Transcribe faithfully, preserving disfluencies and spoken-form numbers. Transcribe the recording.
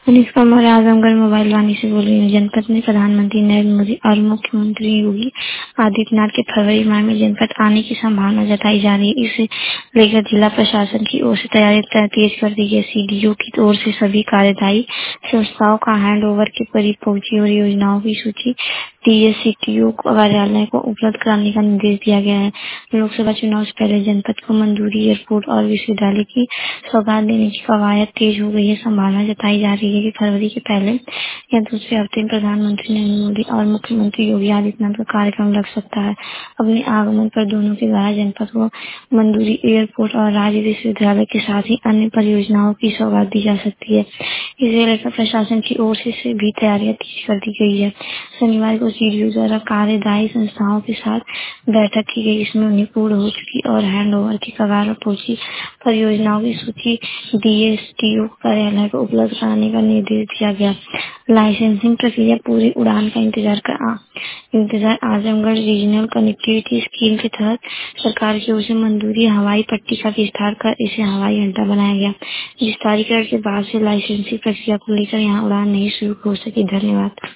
Anushka Maurya Azamgarh mobile Vaani से बोल रही हूँ। जनपद में प्रधानमंत्री नरेंद्र मोदी और मुख्यमंत्री योगी आदित्यनाथ के फरवरी माह में जनपद आने की संभावना जताई जा रही है। इसे लेकर जिला प्रशासन की ओर से तैयारी तेज कर दी गई। सीडीओ की ओर से सभी कार्यदायी संस्थाओं का हैंड ओवर के करीब पहुंची और योजनाओं की सूची डीएससीटीओ कार्यालय को उपलब्ध कराने का निर्देश दिया गया है। लोकसभा चुनाव से पहले जनपद को मंजूरी एयरपोर्ट और विश्वविद्यालय की सौगात देने की कवायद तेज हो गई है। संभावना जताई जा रही है कि फरवरी के पहले या दूसरे हफ्ते में प्रधानमंत्री नरेंद्र मोदी और मुख्यमंत्री योगी आदित्यनाथ का कार्यक्रम लग सकता है। अपने आगमन पर दोनों के द्वारा जनपद को मंजूरी एयरपोर्ट और राज्य विश्वविद्यालय के साथ ही अन्य परियोजनाओं की सौगात दी जा सकती है। इसे लेकर प्रशासन की ओर से से भी तैयारियां तेज कर दी गई है। शनिवार को सीडीओ द्वारा कार्यदायी संस्थाओं के साथ बैठक की गई। इसमें उन्हें पूर्ण हो चुकी और हैंड ओवर की कगार पर पहुंची परियोजनाओं की सूची डीएसटीओ कार्यालय को उपलब्ध कराने का निर्देश दिया गया। लाइसेंसिंग प्रक्रिया पूरी उड़ान का इंतजार कर आ, इंतजार आजमगढ़ रीजनल कनेक्टिविटी स्कीम के तहत सरकार की ओर से मंजूरी हवाई पट्टी का विस्तार कर इसे हवाई अड्डा बनाया गया। विस्तारीकरण के बाद से लाइसेंसिंग प्रक्रिया को लेकर यहाँ उड़ान नहीं शुरू हो सकी। धन्यवाद।